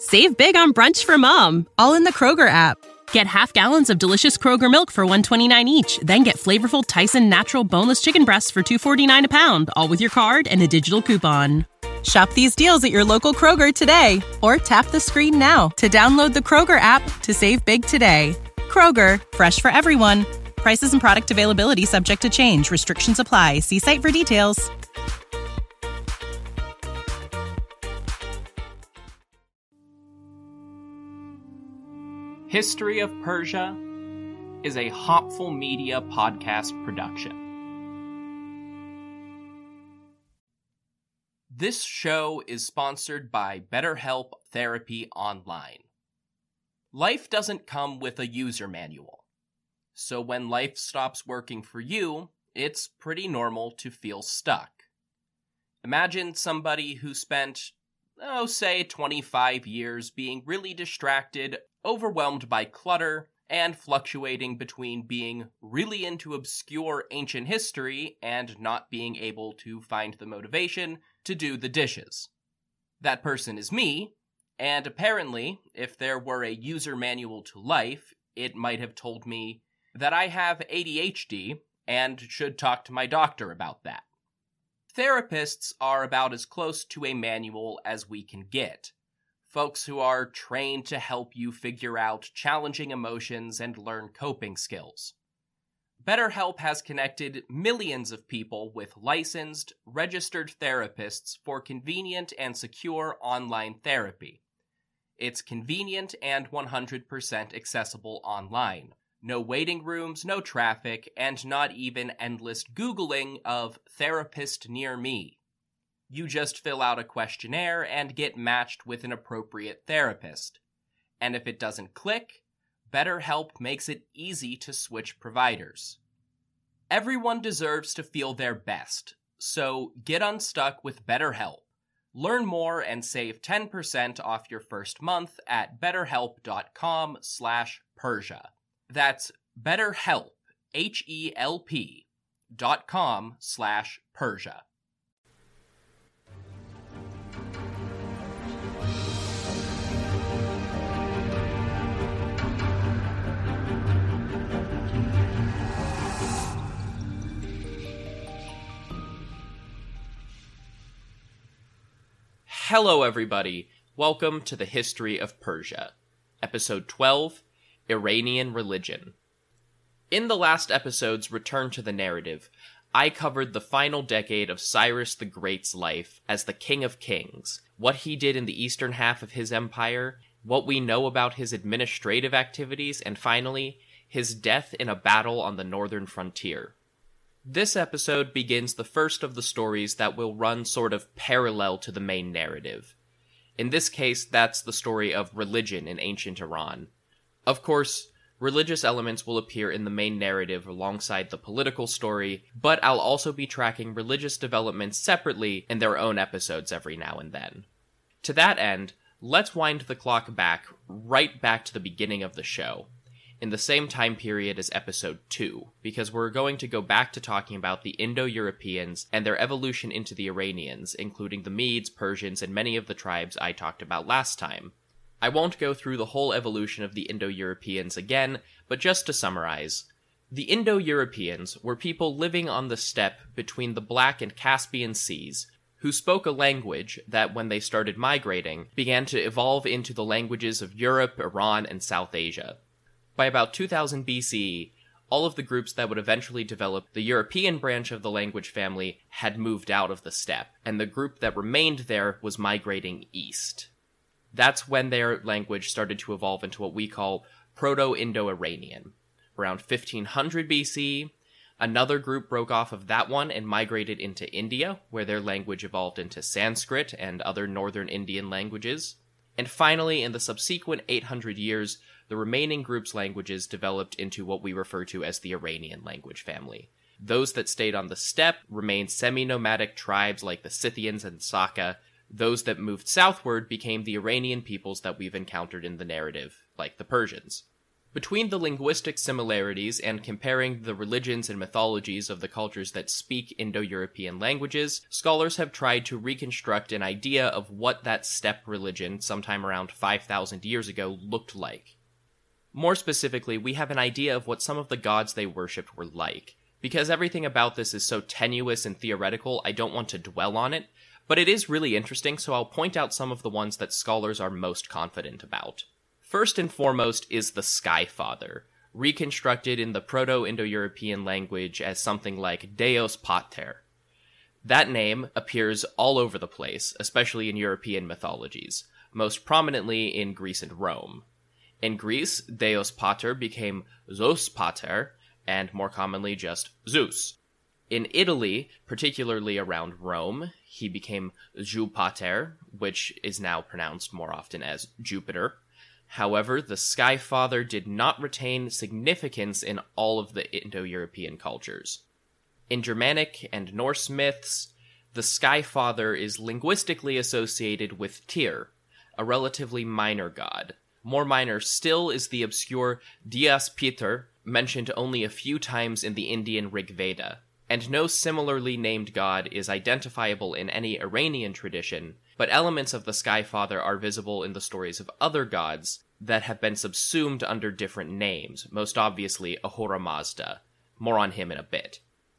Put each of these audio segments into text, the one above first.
Save big on brunch for mom, all in the Kroger app. Get half gallons of delicious Kroger milk for $1.29 each. Then get flavorful Tyson natural boneless chicken breasts for $2.49 a pound, all with your card and a digital coupon. Shop these deals at your local Kroger today, or tap the screen now to download the Kroger app to save big today. Kroger, fresh for everyone. Prices and product availability subject to change. Restrictions apply. See site for details. History of Persia is a Hopful Media podcast production. This show is sponsored by BetterHelp Therapy Online. Life doesn't come with a user manual, so when life stops working for you, it's pretty normal to feel stuck. Imagine somebody who spent, say 25 years being really distracted, overwhelmed by clutter, and fluctuating between being really into obscure ancient history and not being able to find the motivation to do the dishes. That person is me, and apparently, if there were a user manual to life, it might have told me that I have ADHD and should talk to my doctor about that. Therapists are about as close to a manual as we can get. Folks who are trained to help you figure out challenging emotions and learn coping skills. BetterHelp has connected millions of people with licensed, registered therapists for convenient and secure online therapy. It's convenient and 100% accessible online. No waiting rooms, no traffic, and not even endless Googling of therapist near me. You just fill out a questionnaire and get matched with an appropriate therapist. And if it doesn't click, BetterHelp makes it easy to switch providers. Everyone deserves to feel their best, so get unstuck with BetterHelp. Learn more and save 10% off your first month at betterhelp.com/Persia. That's BetterHelp, HELP.com/Persia. Hello everybody, welcome to the History of Persia, Episode 12, Iranian Religion. In the last episode's Return to the Narrative, I covered the final decade of Cyrus the Great's life as the King of Kings, what he did in the eastern half of his empire, what we know about his administrative activities, and finally, his death in a battle on the northern frontier. This episode begins the first of the stories that will run sort of parallel to the main narrative. In this case, that's the story of religion in ancient Iran. Of course, religious elements will appear in the main narrative alongside the political story, but I'll also be tracking religious developments separately in their own episodes every now and then. To that end, let's wind the clock back, right back to the beginning of the show, in the same time period as Episode 2, because we're going to go back to talking about the Indo-Europeans and their evolution into the Iranians, including the Medes, Persians, and many of the tribes I talked about last time. I won't go through the whole evolution of the Indo-Europeans again, but just to summarize, the Indo-Europeans were people living on the steppe between the Black and Caspian Seas, who spoke a language that, when they started migrating, began to evolve into the languages of Europe, Iran, and South Asia. By about 2000 BCE, all of the groups that would eventually develop the European branch of the language family had moved out of the steppe, and the group that remained there was migrating east. That's when their language started to evolve into what we call Proto-Indo-Iranian. Around 1500 BCE, another group broke off of that one and migrated into India, where their language evolved into Sanskrit and other northern Indian languages. And finally, in the subsequent 800 years, the remaining group's languages developed into what we refer to as the Iranian language family. Those that stayed on the steppe remained semi-nomadic tribes like the Scythians and Saka. Those that moved southward became the Iranian peoples that we've encountered in the narrative, like the Persians. Between the linguistic similarities and comparing the religions and mythologies of the cultures that speak Indo-European languages, scholars have tried to reconstruct an idea of what that steppe religion, sometime around 5,000 years ago, looked like. More specifically, we have an idea of what some of the gods they worshipped were like. Because everything about this is so tenuous and theoretical, I don't want to dwell on it, but it is really interesting, so I'll point out some of the ones that scholars are most confident about. First and foremost is the Sky Father, reconstructed in the Proto-Indo-European language as something like Deus Pater. That name appears all over the place, especially in European mythologies, most prominently in Greece and Rome. In Greece, Deus Pater became Zeus Pater, and more commonly just Zeus. In Italy, particularly around Rome, he became Jupiter, which is now pronounced more often as Jupiter. However, the Sky Father did not retain significance in all of the Indo-European cultures. In Germanic and Norse myths, the Sky Father is linguistically associated with Tyr, a relatively minor god. More minor still is the obscure Dias Peter, mentioned only a few times in the Indian Rig Veda, and no similarly named god is identifiable in any Iranian tradition, but elements of the Sky Father are visible in the stories of other gods that have been subsumed under different names, most obviously Ahura Mazda. More on him in a bit.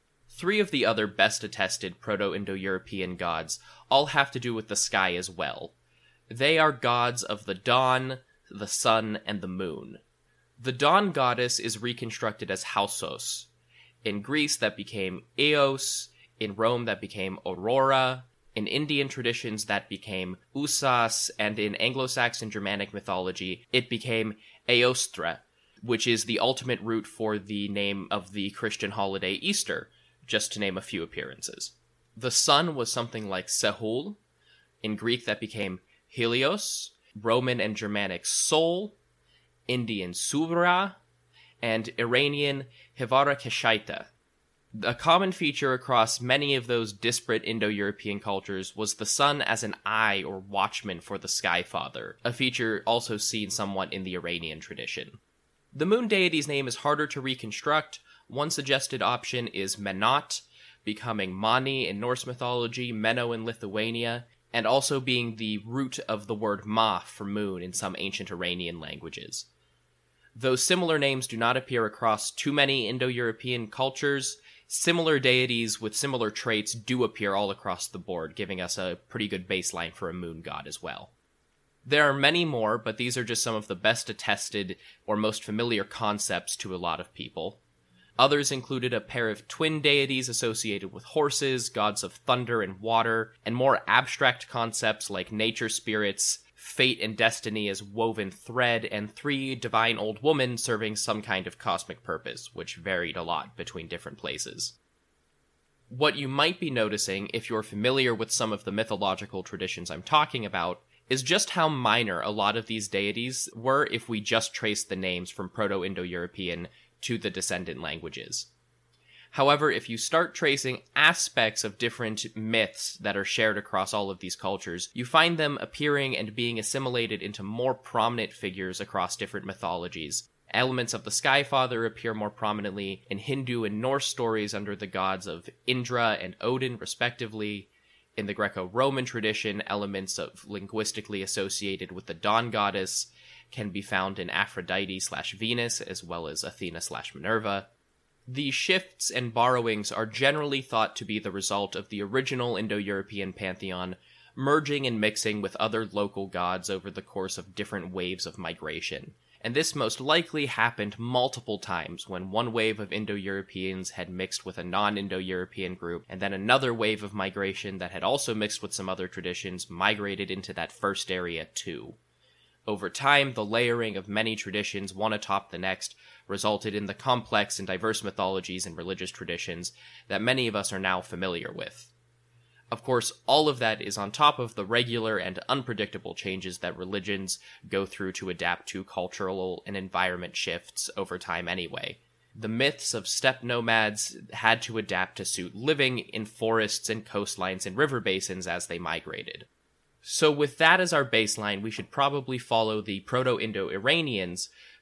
3 of the other best-attested Proto-Indo-European gods all have to do with the sky as well. They are gods of the dawn, the sun, and the moon. The dawn goddess is reconstructed as Hausos. In Greece, that became Eos. In Rome, that became Aurora. In Indian traditions, that became Usas. And in Anglo-Saxon Germanic mythology, it became Eostre, which is the ultimate root for the name of the Christian holiday Easter, just to name a few appearances. The sun was something like Sehul. In Greek, that became Helios. Roman and Germanic Sol. Indian Subra, and Iranian Hivarakeshaita. A common feature across many of those disparate Indo-European cultures was the sun as an eye or watchman for the Sky Father, a feature also seen somewhat in the Iranian tradition. The moon deity's name is harder to reconstruct. One suggested option is Menot, becoming Mani in Norse mythology, Menno in Lithuania, and also being the root of the word Ma for moon in some ancient Iranian languages. Though similar names do not appear across too many Indo-European cultures, similar deities with similar traits do appear all across the board, giving us a pretty good baseline for a moon god as well. There are many more, but these are just some of the best attested or most familiar concepts to a lot of people. Others included a pair of twin deities associated with horses, gods of thunder and water, and more abstract concepts like nature spirits, fate and destiny as woven thread, and 3 divine old women serving some kind of cosmic purpose, which varied a lot between different places. What you might be noticing, if you're familiar with some of the mythological traditions I'm talking about, is just how minor a lot of these deities were if we just trace the names from Proto-Indo-European to the descendant languages. However, if you start tracing aspects of different myths that are shared across all of these cultures, you find them appearing and being assimilated into more prominent figures across different mythologies. Elements of the Sky Father appear more prominently in Hindu and Norse stories under the gods of Indra and Odin, respectively. In the Greco-Roman tradition, elements of linguistically associated with the dawn goddess can be found in Aphrodite/Venus, as well as Athena/Minerva. These shifts and borrowings are generally thought to be the result of the original Indo-European pantheon merging and mixing with other local gods over the course of different waves of migration. And this most likely happened multiple times when one wave of Indo-Europeans had mixed with a non-Indo-European group, and then another wave of migration that had also mixed with some other traditions migrated into that first area too. Over time, the layering of many traditions, one atop the next, resulted in the complex and diverse mythologies and religious traditions that many of us are now familiar with. Of course, all of that is on top of the regular and unpredictable changes that religions go through to adapt to cultural and environment shifts over time anyway. The myths of steppe nomads had to adapt to suit living in forests and coastlines and river basins as they migrated. So with that as our baseline, we should probably follow the Proto-Indo-Iranians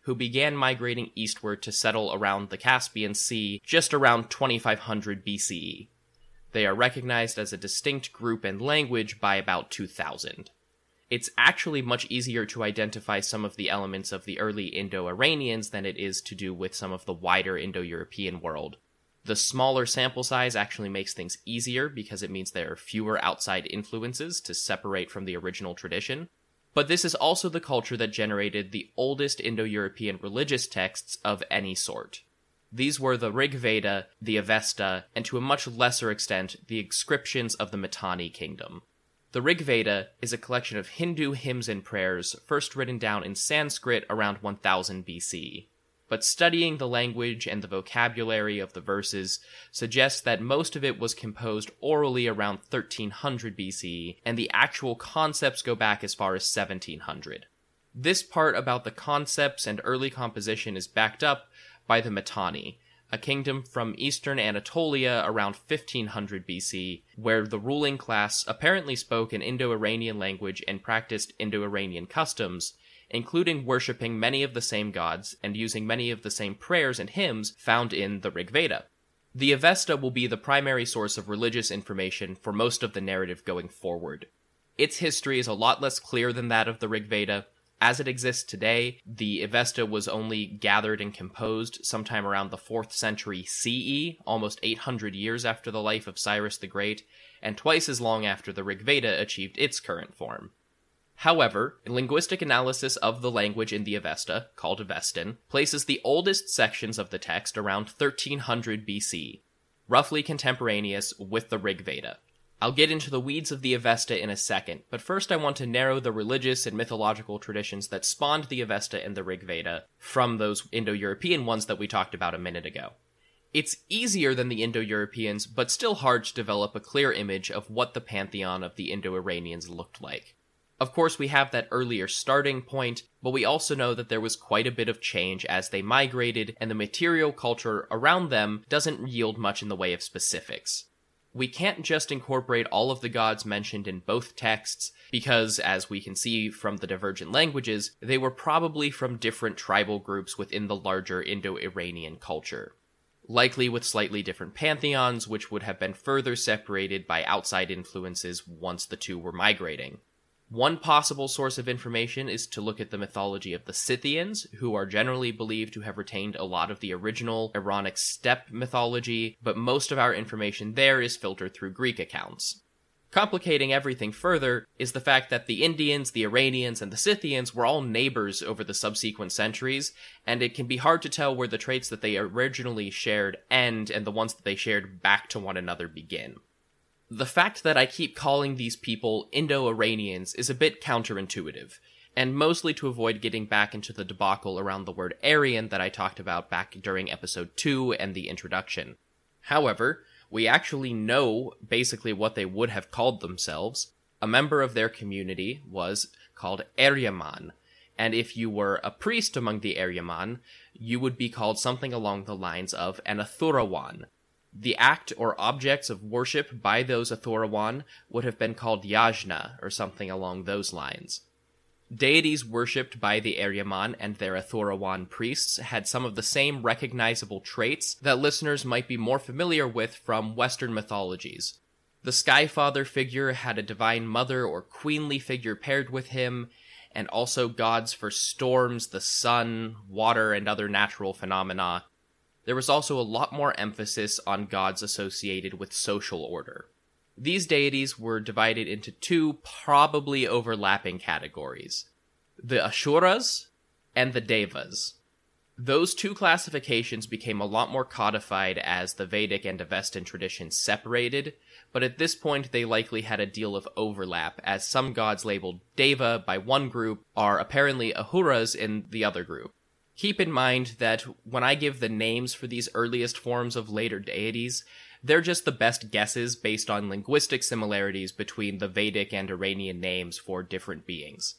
who began migrating eastward to settle around the Caspian Sea just around 2500 BCE. They are recognized as a distinct group and language by about 2000. It's actually much easier to identify some of the elements of the early Indo-Iranians than it is to do with some of the wider Indo-European world. The smaller sample size actually makes things easier because it means there are fewer outside influences to separate from the original tradition. But this is also the culture that generated the oldest Indo-European religious texts of any sort. These were the Rig Veda, the Avesta, and to a much lesser extent, the inscriptions of the Mitanni kingdom. The Rig Veda is a collection of Hindu hymns and prayers first written down in Sanskrit around 1000 BC. But studying the language and the vocabulary of the verses suggests that most of it was composed orally around 1300 BC, and the actual concepts go back as far as 1700. This part about the concepts and early composition is backed up by the Mitanni, a kingdom from eastern Anatolia around 1500 BC, where the ruling class apparently spoke an Indo-Iranian language and practiced Indo-Iranian customs, including worshipping many of the same gods and using many of the same prayers and hymns found in the Rig Veda. The Avesta will be the primary source of religious information for most of the narrative going forward. Its history is a lot less clear than that of the Rig Veda. As it exists today, the Avesta was only gathered and composed sometime around the 4th century CE, almost 800 years after the life of Cyrus the Great, and twice as long after the Rig Veda achieved its current form. However, linguistic analysis of the language in the Avesta, called Avestan, places the oldest sections of the text around 1300 BC, roughly contemporaneous with the Rig Veda. I'll get into the weeds of the Avesta in a second, but first I want to narrow the religious and mythological traditions that spawned the Avesta and the Rig Veda from those Indo-European ones that we talked about a minute ago. It's easier than the Indo-Europeans, but still hard to develop a clear image of what the pantheon of the Indo-Iranians looked like. Of course, we have that earlier starting point, but we also know that there was quite a bit of change as they migrated, and the material culture around them doesn't yield much in the way of specifics. We can't just incorporate all of the gods mentioned in both texts, because, as we can see from the divergent languages, they were probably from different tribal groups within the larger Indo-Iranian culture. Likely with slightly different pantheons, which would have been further separated by outside influences once the two were migrating. One possible source of information is to look at the mythology of the Scythians, who are generally believed to have retained a lot of the original Iranic steppe mythology, but most of our information there is filtered through Greek accounts. Complicating everything further is the fact that the Indians, the Iranians, and the Scythians were all neighbors over the subsequent centuries, and it can be hard to tell where the traits that they originally shared end and the ones that they shared back to one another begin. The fact that I keep calling these people Indo-Iranians is a bit counterintuitive, and mostly to avoid getting back into the debacle around the word Aryan that I talked about back during episode 2 and the introduction. However, we actually know basically what they would have called themselves. A member of their community was called Eryaman, and if you were a priest among the Eryaman, you would be called something along the lines of an Athurawan. The act or objects of worship by those Athurawan would have been called Yajna, or something along those lines. Deities worshipped by the Eryaman and their Athurawan priests had some of the same recognizable traits that listeners might be more familiar with from Western mythologies. The Skyfather figure had a divine mother or queenly figure paired with him, and also gods for storms, the sun, water, and other natural phenomena. There was also a lot more emphasis on gods associated with social order. These deities were divided into two probably overlapping categories: the Ashuras and the Devas. Those two classifications became a lot more codified as the Vedic and Avestan traditions separated, but at this point they likely had a deal of overlap, as some gods labeled Deva by one group are apparently Ahuras in the other group. Keep in mind that when I give the names for these earliest forms of later deities, they're just the best guesses based on linguistic similarities between the Vedic and Iranian names for different beings.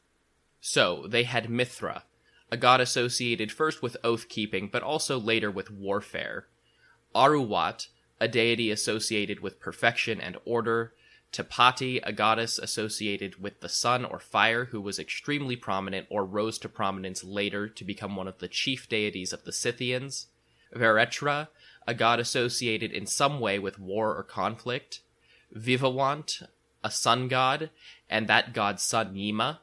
So, they had Mithra, a god associated first with oath-keeping, but also later with warfare. Aruwat, a deity associated with perfection and order. Tipati, a goddess associated with the sun or fire who was extremely prominent or rose to prominence later to become one of the chief deities of the Scythians. Veretra, a god associated in some way with war or conflict. Vivawant, a sun god, and that god's son Yima.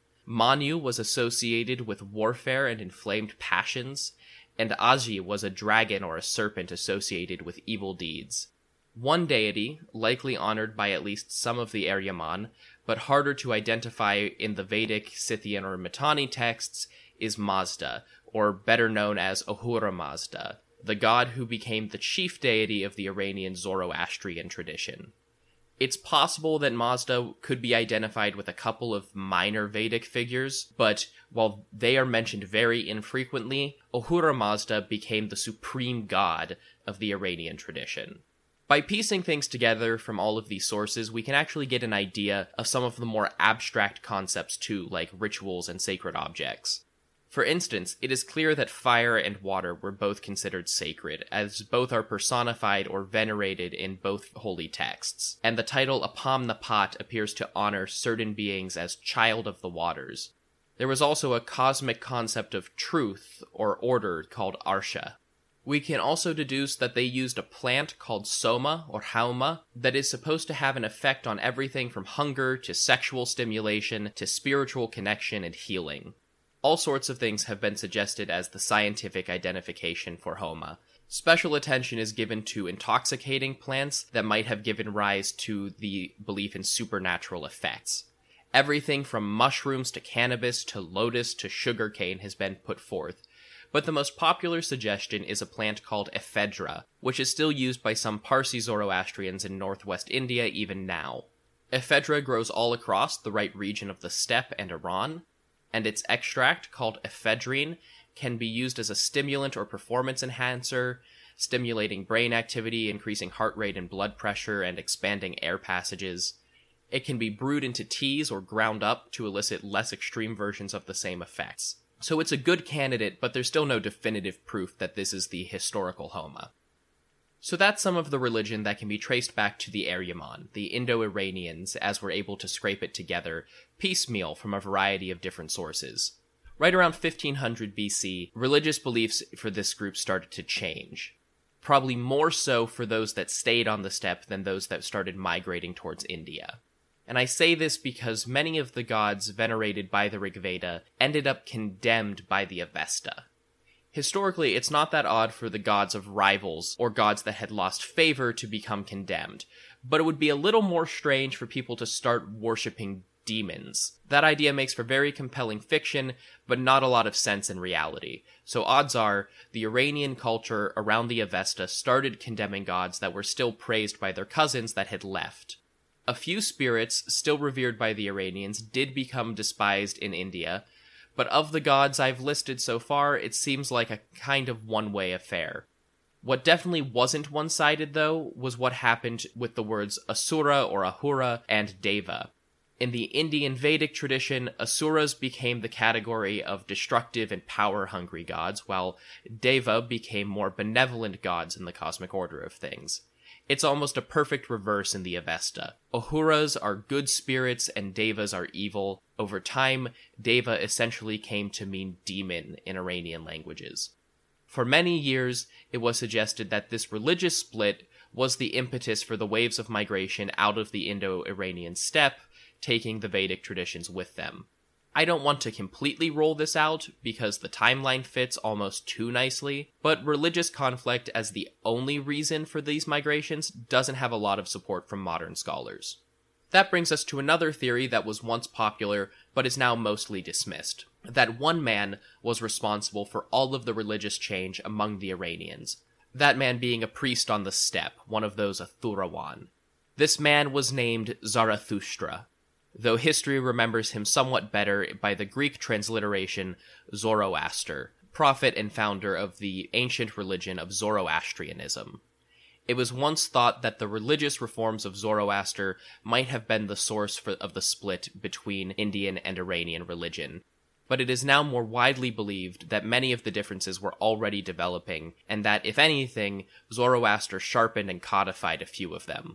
Manu was associated with warfare and inflamed passions, and Aji was a dragon or a serpent associated with evil deeds. One deity, likely honored by at least some of the Aryaman, but harder to identify in the Vedic, Scythian, or Mitanni texts, is Mazda, or better known as Ahura Mazda, the god who became the chief deity of the Iranian Zoroastrian tradition. It's possible that Mazda could be identified with a couple of minor Vedic figures, but while they are mentioned very infrequently, Ahura Mazda became the supreme god of the Iranian tradition. By piecing things together from all of these sources, we can actually get an idea of some of the more abstract concepts too, like rituals and sacred objects. For instance, it is clear that fire and water were both considered sacred, as both are personified or venerated in both holy texts, and the title Apam Napat appears to honor certain beings as child of the waters. There was also a cosmic concept of truth or order called Arsha. We can also deduce that they used a plant called soma or hauma that is supposed to have an effect on everything from hunger to sexual stimulation to spiritual connection and healing. All sorts of things have been suggested as the scientific identification for Homa. Special attention is given to intoxicating plants that might have given rise to the belief in supernatural effects. Everything from mushrooms to cannabis to lotus to sugarcane has been put forth, but the most popular suggestion is a plant called ephedra, which is still used by some Parsi Zoroastrians in northwest India even now. Ephedra grows all across the right region of the steppe and Iran, and its extract, called ephedrine, can be used as a stimulant or performance enhancer, stimulating brain activity, increasing heart rate and blood pressure, and expanding air passages. It can be brewed into teas or ground up to elicit less extreme versions of the same effects. So it's a good candidate, but there's still no definitive proof that this is the historical Homa. So that's some of the religion that can be traced back to the Aryaman, the Indo-Iranians, as we're able to scrape it together piecemeal from a variety of different sources. Right around 1500 BC, religious beliefs for this group started to change. Probably more so for those that stayed on the steppe than those that started migrating towards India. And I say this because many of the gods venerated by the Rig Veda ended up condemned by the Avesta. Historically, it's not that odd for the gods of rivals or gods that had lost favor to become condemned, but it would be a little more strange for people to start worshipping demons. That idea makes for very compelling fiction, but not a lot of sense in reality. So odds are, the Iranian culture around the Avesta started condemning gods that were still praised by their cousins that had left. A few spirits, still revered by the Iranians, did become despised in India, but of the gods I've listed so far, it seems like a kind of one-way affair. What definitely wasn't one-sided, though, was what happened with the words Asura or Ahura and Deva. In the Indian Vedic tradition, Asuras became the category of destructive and power-hungry gods, while Deva became more benevolent gods in the cosmic order of things. It's almost a perfect reverse in the Avesta. Ahuras are good spirits and Devas are evil. Over time, Deva essentially came to mean demon in Iranian languages. For many years, it was suggested that this religious split was the impetus for the waves of migration out of the Indo-Iranian steppe, taking the Vedic traditions with them. I don't want to completely roll this out, because the timeline fits almost too nicely, but religious conflict as the only reason for these migrations doesn't have a lot of support from modern scholars. That brings us to another theory that was once popular, but is now mostly dismissed. That one man was responsible for all of the religious change among the Iranians. That man being a priest on the steppe, one of those Athurawan. This man was named Zarathustra, though history remembers him somewhat better by the Greek transliteration Zoroaster, prophet and founder of the ancient religion of Zoroastrianism. It was once thought that the religious reforms of Zoroaster might have been the source of the split between Indian and Iranian religion, but it is now more widely believed that many of the differences were already developing, and that, if anything, Zoroaster sharpened and codified a few of them.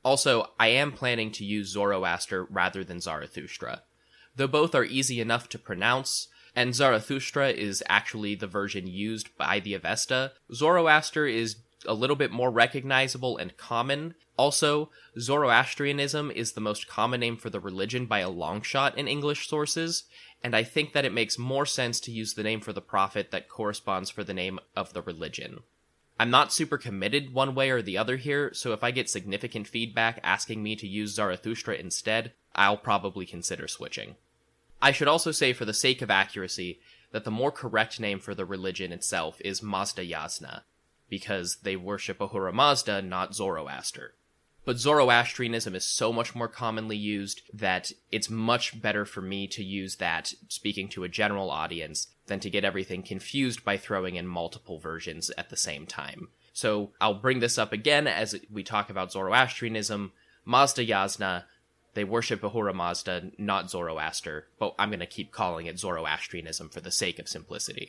Also, I am planning to use Zoroaster rather than Zarathustra. Though both are easy enough to pronounce, and Zarathustra is actually the version used by the Avesta, Zoroaster is a little bit more recognizable and common. Also, Zoroastrianism is the most common name for the religion by a long shot in English sources, and I think that it makes more sense to use the name for the prophet that corresponds for the name of the religion. I'm not super committed one way or the other here, so if I get significant feedback asking me to use Zarathustra instead, I'll probably consider switching. I should also say, for the sake of accuracy, that the more correct name for the religion itself is Mazda Yasna, because they worship Ahura Mazda, not Zoroaster. But Zoroastrianism is so much more commonly used that it's much better for me to use that speaking to a general audience than to get everything confused by throwing in multiple versions at the same time. So I'll bring this up again as we talk about Zoroastrianism. Mazda Yasna, they worship Ahura Mazda, not Zoroaster, but I'm going to keep calling it Zoroastrianism for the sake of simplicity.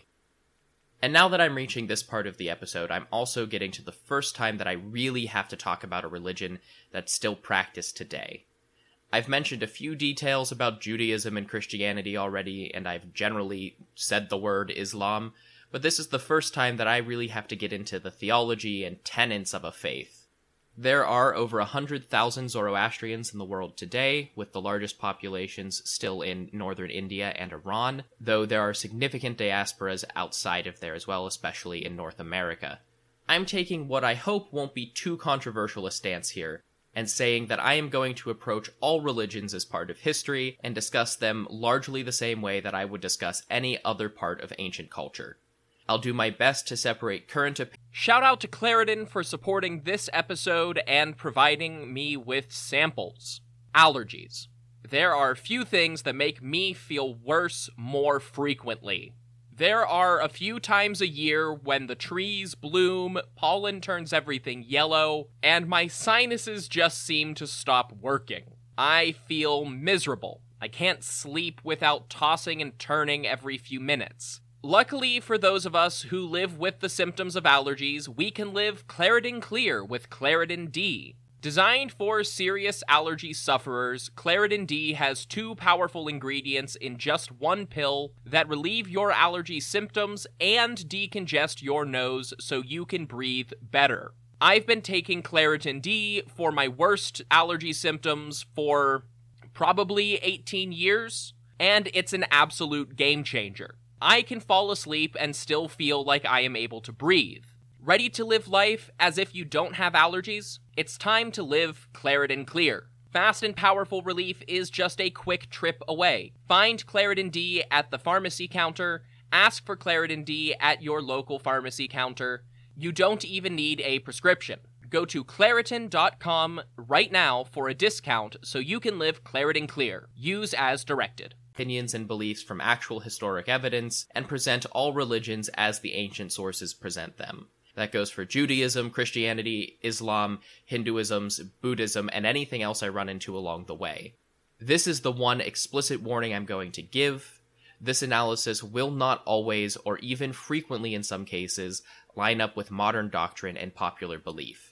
And now that I'm reaching this part of the episode, I'm also getting to the first time that I really have to talk about a religion that's still practiced today. I've mentioned a few details about Judaism and Christianity already, and I've generally said the word Islam, but this is the first time that I really have to get into the theology and tenets of a faith. There are over 100,000 Zoroastrians in the world today, with the largest populations still in northern India and Iran, though there are significant diasporas outside of there as well, especially in North America. I'm taking what I hope won't be too controversial a stance here, and saying that I am going to approach all religions as part of history and discuss them largely the same way that I would discuss any other part of ancient culture. I'll do my best to separate current opinions. Shout out to Claritin for supporting this episode and providing me with samples. Allergies. There are few things that make me feel worse more frequently. There are a few times a year when the trees bloom, pollen turns everything yellow, and my sinuses just seem to stop working. I feel miserable. I can't sleep without tossing and turning every few minutes. Luckily for those of us who live with the symptoms of allergies, we can live Claritin Clear with Claritin D. Designed for serious allergy sufferers, Claritin D has 2 powerful ingredients in just one pill that relieve your allergy symptoms and decongest your nose so you can breathe better. I've been taking Claritin D for my worst allergy symptoms for probably 18 years, and it's an absolute game changer. I can fall asleep and still feel like I am able to breathe. Ready to live life as if you don't have allergies? It's time to live Claritin Clear. Fast and powerful relief is just a quick trip away. Find Claritin D at the pharmacy counter. Ask for Claritin D at your local pharmacy counter. You don't even need a prescription. Go to Claritin.com right now for a discount so you can live Claritin Clear. Use as directed. Opinions and beliefs from actual historic evidence, and present all religions as the ancient sources present them. That goes for Judaism, Christianity, Islam, Hinduism, Buddhism, and anything else I run into along the way. This is the one explicit warning I'm going to give. This analysis will not always, or even frequently in some cases, line up with modern doctrine and popular belief.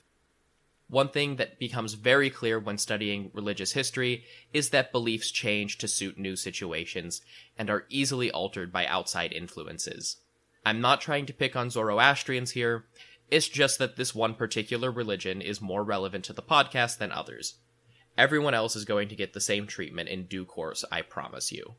One thing that becomes very clear when studying religious history is that beliefs change to suit new situations and are easily altered by outside influences. I'm not trying to pick on Zoroastrians here, it's just that this one particular religion is more relevant to the podcast than others. Everyone else is going to get the same treatment in due course, I promise you.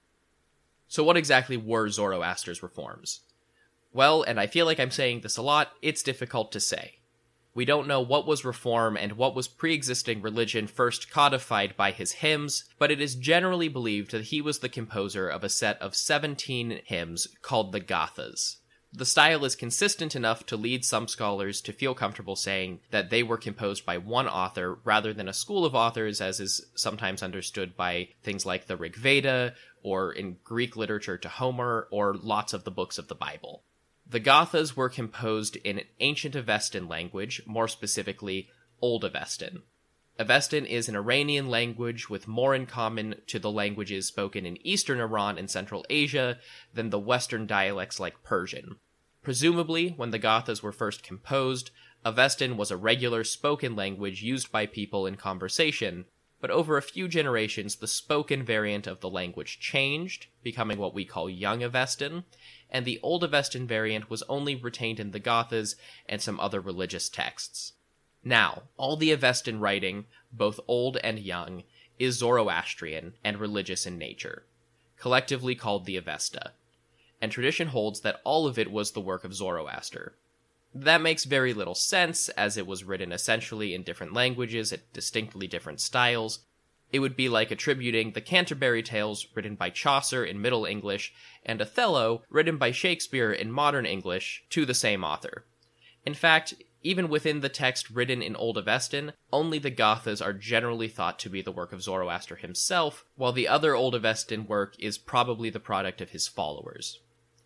So what exactly were Zoroaster's reforms? Well, and I feel like I'm saying this a lot, it's difficult to say. We don't know what was reform and what was pre-existing religion first codified by his hymns, but it is generally believed that he was the composer of a set of 17 hymns called the Gathas. The style is consistent enough to lead some scholars to feel comfortable saying that they were composed by one author rather than a school of authors, as is sometimes understood by things like the Rig Veda, or in Greek literature to Homer, or lots of the books of the Bible. The Gathas were composed in ancient Avestan language, more specifically, Old Avestan. Avestan is an Iranian language with more in common to the languages spoken in eastern Iran and Central Asia than the Western dialects like Persian. Presumably, when the Gathas were first composed, Avestan was a regular spoken language used by people in conversation, but over a few generations the spoken variant of the language changed, becoming what we call Young Avestan, and the Old Avestan variant was only retained in the Gathas and some other religious texts. Now, all the Avestan writing, both old and young, is Zoroastrian and religious in nature, collectively called the Avesta, and tradition holds that all of it was the work of Zoroaster. That makes very little sense, as it was written essentially in different languages at distinctly different styles. It would be like attributing the Canterbury Tales, written by Chaucer in Middle English, and Othello, written by Shakespeare in Modern English, to the same author. In fact, even within the text written in Old Avestan, only the Gathas are generally thought to be the work of Zoroaster himself, while the other Old Avestan work is probably the product of his followers.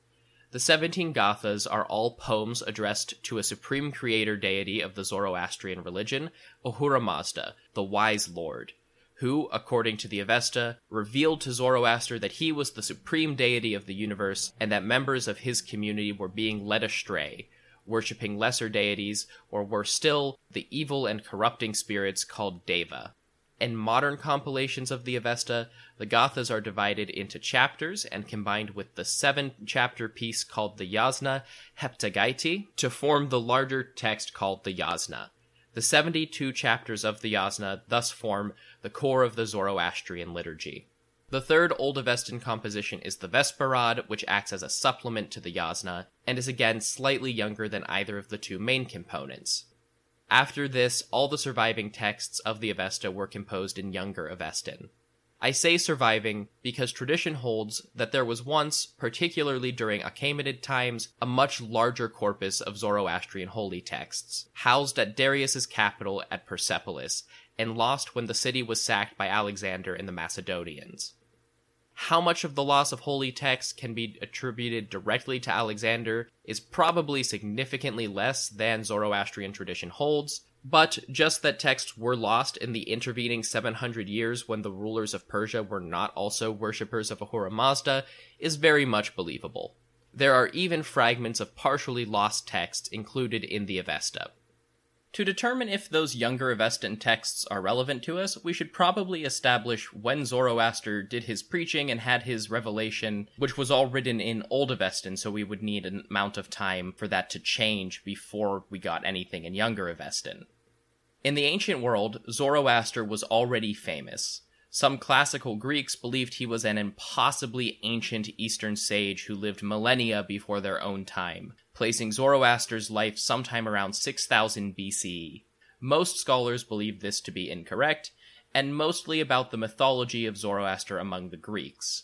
The 17 Gathas are all poems addressed to a supreme creator deity of the Zoroastrian religion, Ahura Mazda, the Wise Lord, who, according to the Avesta, revealed to Zoroaster that he was the supreme deity of the universe and that members of his community were being led astray, worshipping lesser deities, or worse still, the evil and corrupting spirits called Deva. In modern compilations of the Avesta, the Gathas are divided into chapters and combined with the 7-chapter piece called the Yasna Heptagaiti to form the larger text called the Yasna. The 72 chapters of the Yasna thus form the core of the Zoroastrian liturgy. The third Old Avestan composition is the Vesperad, which acts as a supplement to the Yasna, and is again slightly younger than either of the two main components. After this, all the surviving texts of the Avesta were composed in Younger Avestan. I say surviving because tradition holds that there was once, particularly during Achaemenid times, a much larger corpus of Zoroastrian holy texts, housed at Darius's capital at Persepolis, and lost when the city was sacked by Alexander and the Macedonians. How much of the loss of holy texts can be attributed directly to Alexander is probably significantly less than Zoroastrian tradition holds, but just that texts were lost in the intervening 700 years when the rulers of Persia were not also worshippers of Ahura Mazda is very much believable. There are even fragments of partially lost texts included in the Avesta. To determine if those Younger Avestan texts are relevant to us, we should probably establish when Zoroaster did his preaching and had his revelation, which was all written in Old Avestan, so we would need an amount of time for that to change before we got anything in Younger Avestan. In the ancient world, Zoroaster was already famous. Some classical Greeks believed he was an impossibly ancient Eastern sage who lived millennia before their own time, placing Zoroaster's life sometime around 6000 BCE. Most scholars believe this to be incorrect, and mostly about the mythology of Zoroaster among the Greeks.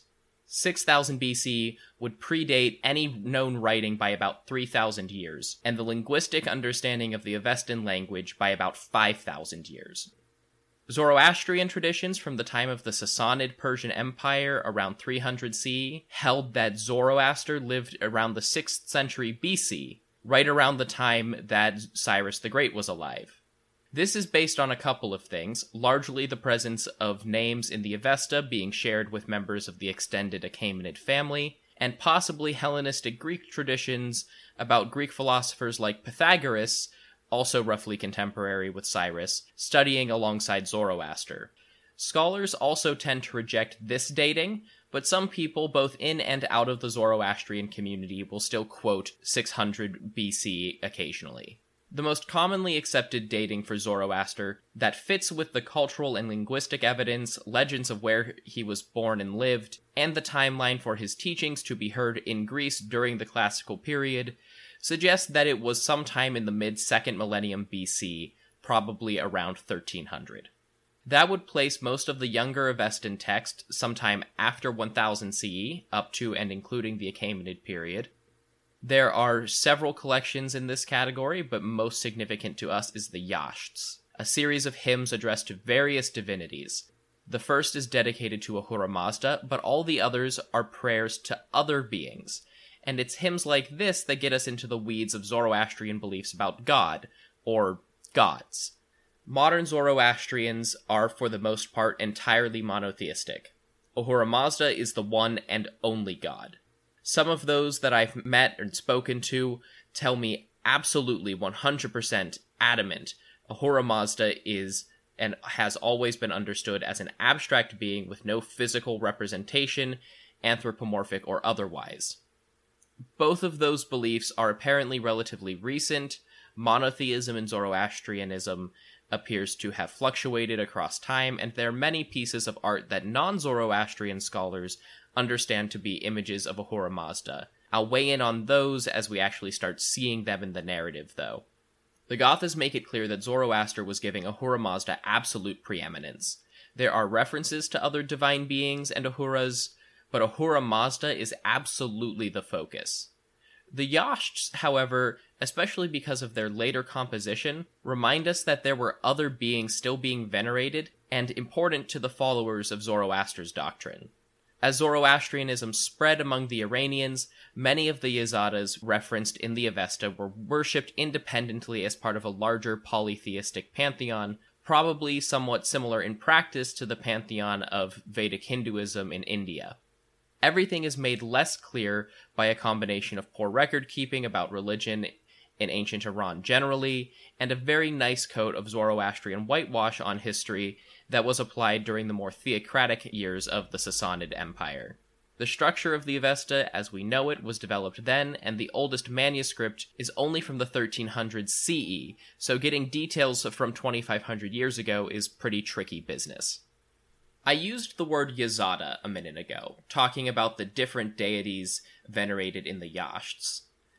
6000 BC would predate any known writing by about 3000 years, and the linguistic understanding of the Avestan language by about 5000 years. Zoroastrian traditions from the time of the Sassanid Persian Empire around 300 CE held that Zoroaster lived around the 6th century BC, right around the time that Cyrus the Great was alive. This is based on a couple of things, largely the presence of names in the Avesta being shared with members of the extended Achaemenid family, and possibly Hellenistic Greek traditions about Greek philosophers like Pythagoras, also roughly contemporary with Cyrus, studying alongside Zoroaster. Scholars also tend to reject this dating, but some people, both in and out of the Zoroastrian community, will still quote 600 BC occasionally. The most commonly accepted dating for Zoroaster that fits with the cultural and linguistic evidence, legends of where he was born and lived, and the timeline for his teachings to be heard in Greece during the classical period, suggests that it was sometime in the mid-2nd millennium BC, probably around 1300. That would place most of the Younger Avestan text sometime after 1000 CE, up to and including the Achaemenid period. There are several collections in this category, but most significant to us is the Yashts, a series of hymns addressed to various divinities. The first is dedicated to Ahura Mazda, but all the others are prayers to other beings, and it's hymns like this that get us into the weeds of Zoroastrian beliefs about God, or gods. Modern Zoroastrians are, for the most part, entirely monotheistic. Ahura Mazda is the one and only god. Some of those that I've met and spoken to tell me absolutely 100% adamant Ahura Mazda is and has always been understood as an abstract being with no physical representation, anthropomorphic or otherwise. Both of those beliefs are apparently relatively recent. Monotheism and Zoroastrianism appears to have fluctuated across time, and there are many pieces of art that non-Zoroastrian scholars understand to be images of Ahura Mazda. I'll weigh in on those as we actually start seeing them in the narrative, though. The Gathas make it clear that Zoroaster was giving Ahura Mazda absolute preeminence. There are references to other divine beings and Ahuras, but Ahura Mazda is absolutely the focus. The Yashts, however, especially because of their later composition, remind us that there were other beings still being venerated and important to the followers of Zoroaster's doctrine. As Zoroastrianism spread among the Iranians, many of the Yazatas referenced in the Avesta were worshipped independently as part of a larger polytheistic pantheon, probably somewhat similar in practice to the pantheon of Vedic Hinduism in India. Everything is made less clear by a combination of poor record-keeping about religion in ancient Iran generally, and a very nice coat of Zoroastrian whitewash on history that was applied during the more theocratic years of the Sassanid Empire. The structure of the Avesta, as we know it, was developed then, and the oldest manuscript is only from the 1300s CE, so getting details from 2500 years ago is pretty tricky business. I used the word Yazada a minute ago, talking about the different deities venerated in the Yashts.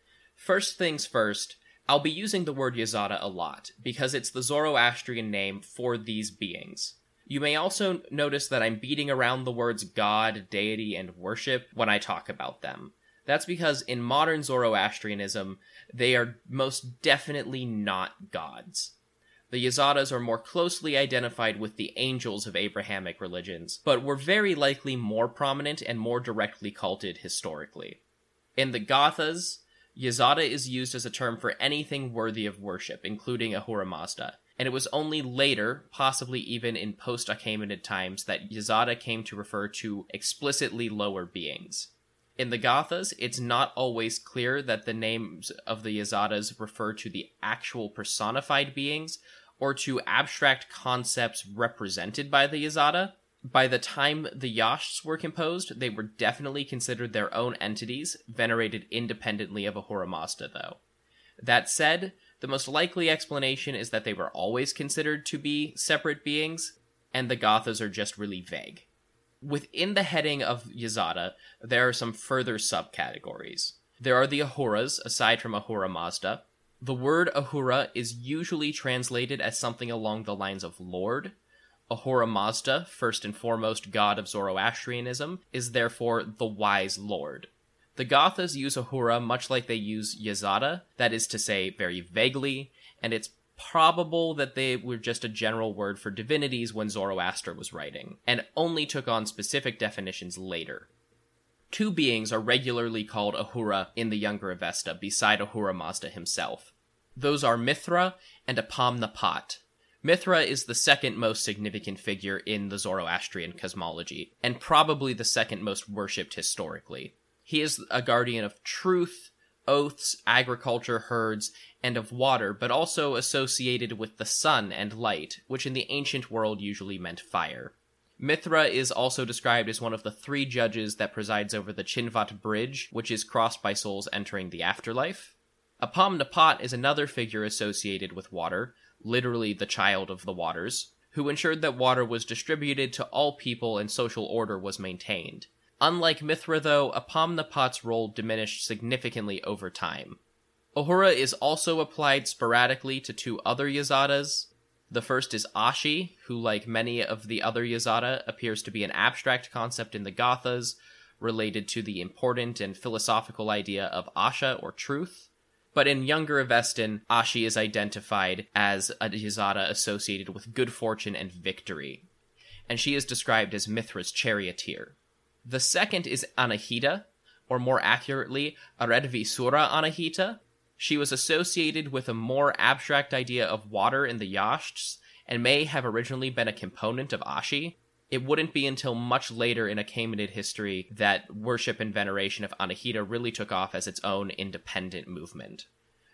First things first, I'll be using the word Yazada a lot, because it's the Zoroastrian name for these beings. You may also notice that I'm beating around the words god, deity, and worship when I talk about them. That's because in modern Zoroastrianism, they are most definitely not gods. The Yazatas are more closely identified with the angels of Abrahamic religions, but were very likely more prominent and more directly culted historically. In the Gathas, Yazada is used as a term for anything worthy of worship, including Ahura Mazda, and it was only later, possibly even in post-Achaemenid times, that Yazada came to refer to explicitly lower beings. In the Gathas, it's not always clear that the names of the Yazatas refer to the actual personified beings, or to abstract concepts represented by the Yazada. By the time the Yashts were composed, they were definitely considered their own entities, venerated independently of Ahura Mazda, though. That said, the most likely explanation is that they were always considered to be separate beings, and the Gathas are just really vague. Within the heading of Yazada, there are some further subcategories. There are the Ahuras, aside from Ahura Mazda. The word Ahura is usually translated as something along the lines of Lord. Ahura Mazda, first and foremost god of Zoroastrianism, is therefore the wise lord. The Gathas use Ahura much like they use Yazada, that is to say, very vaguely, and it's probable that they were just a general word for divinities when Zoroaster was writing, and only took on specific definitions later. Two beings are regularly called Ahura in the Younger Avesta, beside Ahura Mazda himself. Those are Mithra and Apam-Napat. Mithra is the second most significant figure in the Zoroastrian cosmology, and probably the second most worshipped historically. He is a guardian of truth, oaths, agriculture, herds, and of water, but also associated with the sun and light, which in the ancient world usually meant fire. Mithra is also described as one of the 3 judges that presides over the Chinvat Bridge, which is crossed by souls entering the afterlife. Apam-Napat is another figure associated with water, literally the child of the waters, who ensured that water was distributed to all people and social order was maintained. Unlike Mithra, though, Apam-Napat's role diminished significantly over time. Ahura is also applied sporadically to 2 other Yazatas. The first is Ashi, who, like many of the other Yazada, appears to be an abstract concept in the Gathas, related to the important and philosophical idea of Asha, or truth. But in Younger Avestan, Ashi is identified as a Yazada associated with good fortune and victory, and she is described as Mithra's charioteer. The second is Anahita, or more accurately, Aredvisura Anahita. She was associated with a more abstract idea of water in the Yashts, and may have originally been a component of Ashi. It wouldn't be until much later in Achaemenid history that worship and veneration of Anahita really took off as its own independent movement.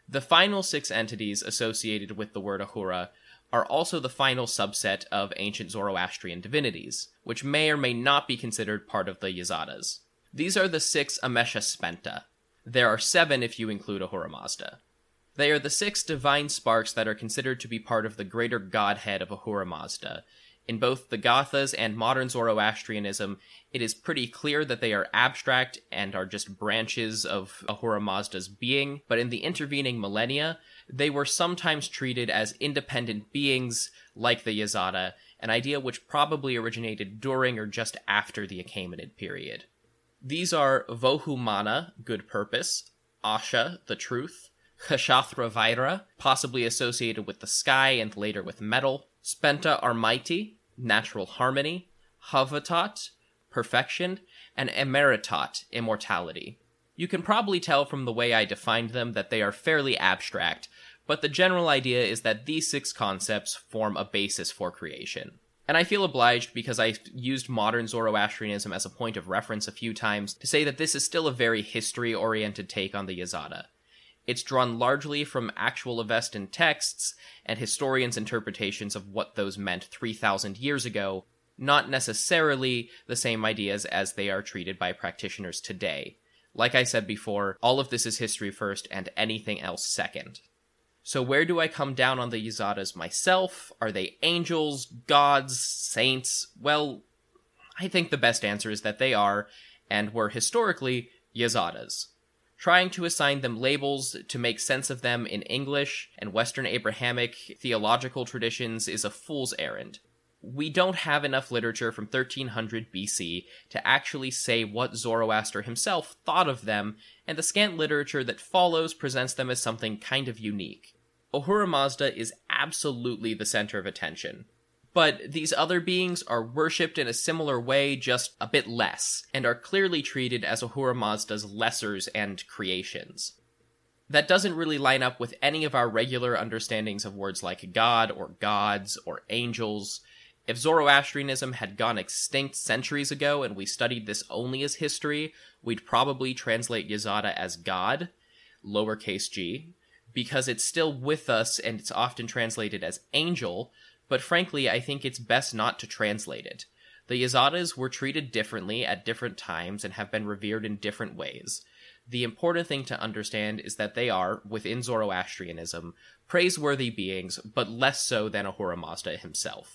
The final 6 entities associated with the word Ahura are also the final subset of ancient Zoroastrian divinities, which may or may not be considered part of the Yazatas. These are the 6 Amesha Spenta. There are 7 if you include Ahura Mazda. They are the 6 divine sparks that are considered to be part of the greater godhead of Ahura Mazda. In both the Gathas and modern Zoroastrianism, it is pretty clear that they are abstract and are just branches of Ahura Mazda's being, but in the intervening millennia, they were sometimes treated as independent beings like the Yazata, an idea which probably originated during or just after the Achaemenid period. These are Vohumana, good purpose, Asha, the truth, Kshathra Vaira, possibly associated with the sky and later with metal, Spenta are mighty, natural harmony, Havatat, perfection, and Emeritat, immortality. You can probably tell from the way I defined them that they are fairly abstract, but the general idea is that these 6 concepts form a basis for creation. And I feel obliged because I used modern Zoroastrianism as a point of reference a few times to say that this is still a very history-oriented take on the Yazata. It's drawn largely from actual Avestan texts and historians' interpretations of what those meant 3,000 years ago, not necessarily the same ideas as they are treated by practitioners today. Like I said before, all of this is history first and anything else second. So where do I come down on the Yazatas myself? Are they angels, gods, saints? Well, I think the best answer is that they are, and were historically, Yazatas. Trying to assign them labels to make sense of them in English and Western Abrahamic theological traditions is a fool's errand. We don't have enough literature from 1300 BC to actually say what Zoroaster himself thought of them, and the scant literature that follows presents them as something kind of unique. Ahura Mazda is absolutely the center of attention. But these other beings are worshipped in a similar way, just a bit less, and are clearly treated as Ahura Mazda's lessers and creations. That doesn't really line up with any of our regular understandings of words like God, or gods, or angels. If Zoroastrianism had gone extinct centuries ago and we studied this only as history, we'd probably translate Yazata as God, lowercase g, because it's still with us and it's often translated as angel, but frankly, I think it's best not to translate it. The Yazatas were treated differently at different times and have been revered in different ways. The important thing to understand is that they are, within Zoroastrianism, praiseworthy beings, but less so than Ahura Mazda himself.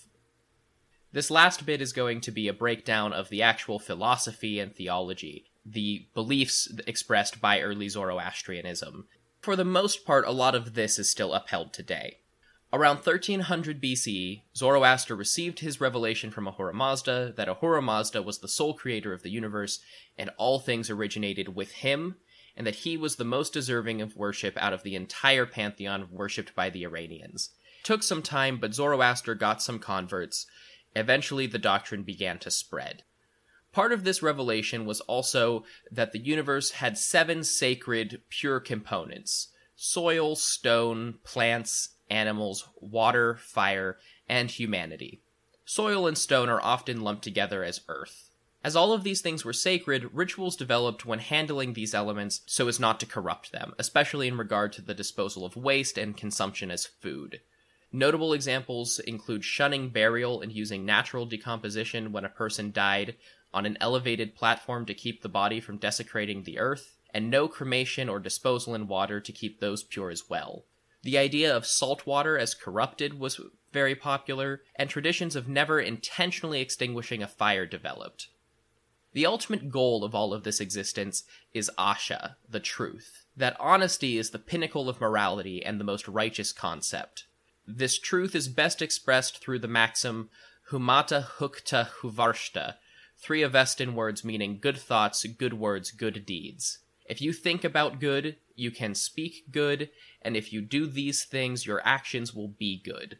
This last bit is going to be a breakdown of the actual philosophy and theology, the beliefs expressed by early Zoroastrianism. For the most part, a lot of this is still upheld today. Around 1300 BCE, Zoroaster received his revelation from Ahura Mazda that Ahura Mazda was the sole creator of the universe, and all things originated with him, and that he was the most deserving of worship out of the entire pantheon worshipped by the Iranians. It took some time, but Zoroaster got some converts. Eventually, the doctrine began to spread. Part of this revelation was also that the universe had 7 sacred, pure components: soil, stone, plants, animals, water, fire, and humanity. Soil and stone are often lumped together as earth. As all of these things were sacred, rituals developed when handling these elements so as not to corrupt them, especially in regard to the disposal of waste and consumption as food. Notable examples include shunning burial and using natural decomposition when a person died on an elevated platform to keep the body from desecrating the earth, and no cremation or disposal in water to keep those pure as well. The idea of salt water as corrupted was very popular, and traditions of never intentionally extinguishing a fire developed. The ultimate goal of all of this existence is Asha, the truth. That honesty is the pinnacle of morality and the most righteous concept. This truth is best expressed through the maxim Humata Hukta Huvarshta, 3 Avestan words meaning good thoughts, good words, good deeds. If you think about good, you can speak good, and if you do these things, your actions will be good.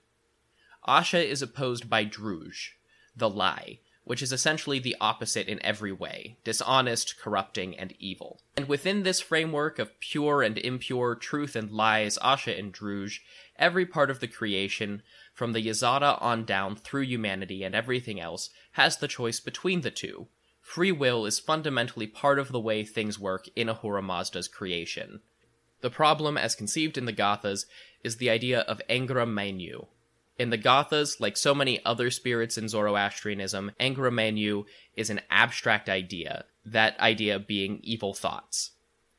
Asha is opposed by Druj, the lie, which is essentially the opposite in every way: dishonest, corrupting, and evil. And within this framework of pure and impure, truth and lies, Asha and Druj, every part of the creation, from the Yazata on down through humanity and everything else, has the choice between the two. Free will is fundamentally part of the way things work in Ahura Mazda's creation. The problem, as conceived in the Gathas, is the idea of Angra Mainyu. In the Gathas, like so many other spirits in Zoroastrianism, Angra Mainyu is an abstract idea, that idea being evil thoughts.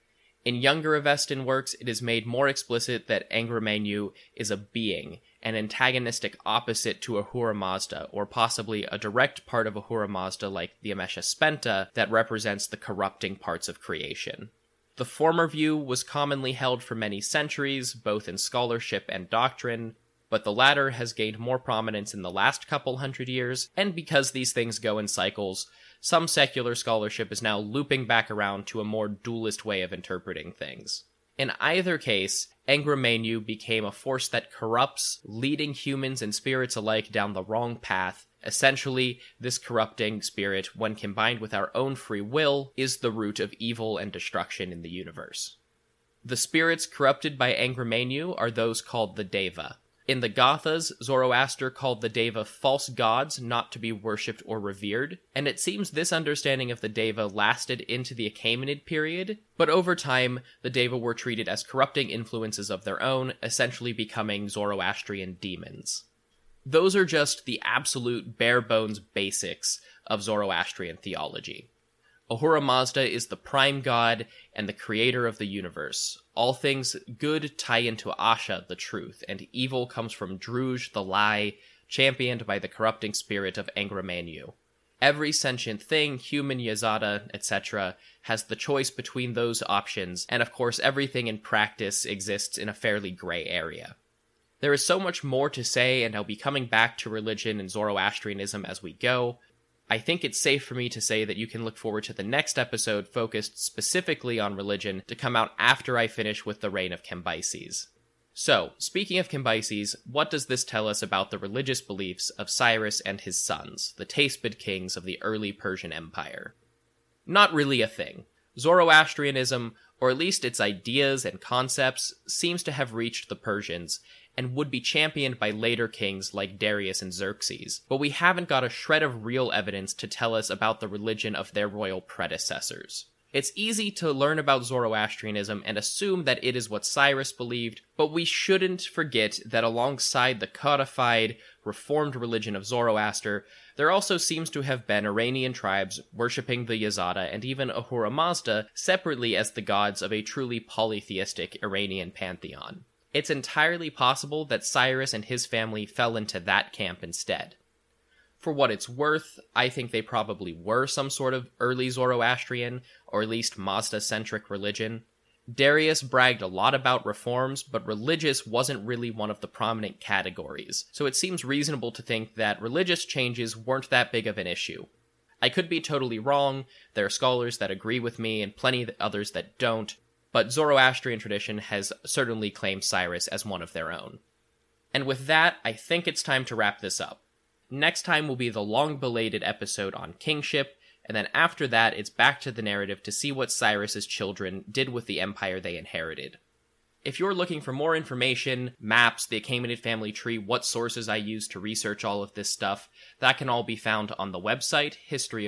In younger Avestan works, it is made more explicit that Angra Mainyu is a being, an antagonistic opposite to Ahura Mazda, or possibly a direct part of Ahura Mazda like the Amesha Spenta that represents the corrupting parts of creation. The former view was commonly held for many centuries, both in scholarship and doctrine, but the latter has gained more prominence in the last couple hundred years, and because these things go in cycles, some secular scholarship is now looping back around to a more dualist way of interpreting things. In either case, Angra Mainyu became a force that corrupts, leading humans and spirits alike down the wrong path. Essentially, this corrupting spirit, when combined with our own free will, is the root of evil and destruction in the universe. The spirits corrupted by Angra Mainyu are those called the Deva. In the Gathas, Zoroaster called the Deva false gods not to be worshipped or revered, and it seems this understanding of the Deva lasted into the Achaemenid period, but over time, the Deva were treated as corrupting influences of their own, essentially becoming Zoroastrian demons. Those are just the absolute bare-bones basics of Zoroastrian theology. Ahura Mazda is the prime god and the creator of the universe. All things good tie into Asha, the truth, and evil comes from Druj, the lie, championed by the corrupting spirit of Angra Mainyu. Every sentient thing, human, Yazada, etc., has the choice between those options, and of course everything in practice exists in a fairly gray area. There is so much more to say, and I'll be coming back to religion and Zoroastrianism as we go. I think it's safe for me to say that you can look forward to the next episode focused specifically on religion to come out after I finish with the reign of Cambyses. So, speaking of Cambyses, what does this tell us about the religious beliefs of Cyrus and his sons, the Tayspid kings of the early Persian Empire? Not really a thing. Zoroastrianism, or at least its ideas and concepts, seems to have reached the Persians, and would be championed by later kings like Darius and Xerxes, but we haven't got a shred of real evidence to tell us about the religion of their royal predecessors. It's easy to learn about Zoroastrianism and assume that it is what Cyrus believed, but we shouldn't forget that alongside the codified, reformed religion of Zoroaster, there also seems to have been Iranian tribes worshipping the Yazada and even Ahura Mazda separately as the gods of a truly polytheistic Iranian pantheon. It's entirely possible that Cyrus and his family fell into that camp instead. For what it's worth, I think they probably were some sort of early Zoroastrian, or at least Mazda-centric religion. Darius bragged a lot about reforms, but religious wasn't really one of the prominent categories, so it seems reasonable to think that religious changes weren't that big of an issue. I could be totally wrong, there are scholars that agree with me and plenty of others that don't, but Zoroastrian tradition has certainly claimed Cyrus as one of their own. And with that, I think it's time to wrap this up. Next time will be the long-belated episode on kingship, and then after that, it's back to the narrative to see what Cyrus's children did with the empire they inherited. If you're looking for more information, maps, the Achaemenid family tree, what sources I use to research all of this stuff, that can all be found on the website,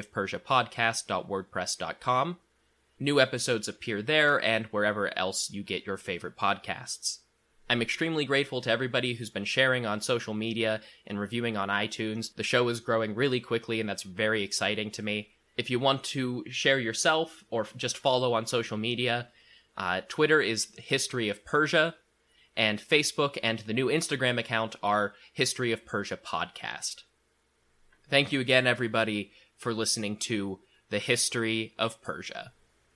historyofpersiapodcast.wordpress.com. New episodes appear there and wherever else you get your favorite podcasts. I'm extremely grateful to everybody who's been sharing on social media and reviewing on iTunes. The show is growing really quickly and that's very exciting to me. If you want to share yourself or just follow on social media, Twitter is History of Persia, and Facebook and the new Instagram account are History of Persia Podcast. Thank you again, everybody, for listening to The History of Persia.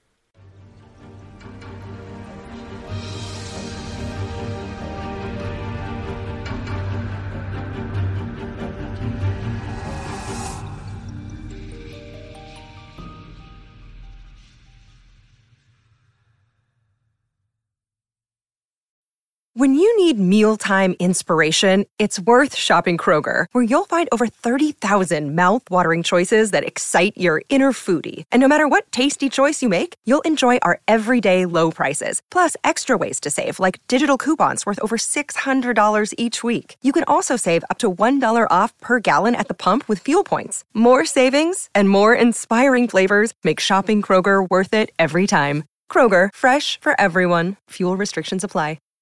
When you need mealtime inspiration, it's worth shopping Kroger, where you'll find over 30,000 mouth-watering choices that excite your inner foodie. And no matter what tasty choice you make, you'll enjoy our everyday low prices, plus extra ways to save, like digital coupons worth over $600 each week. You can also save up to $1 off per gallon at the pump with fuel points. More savings and more inspiring flavors make shopping Kroger worth it every time. Kroger, fresh for everyone. Fuel restrictions apply.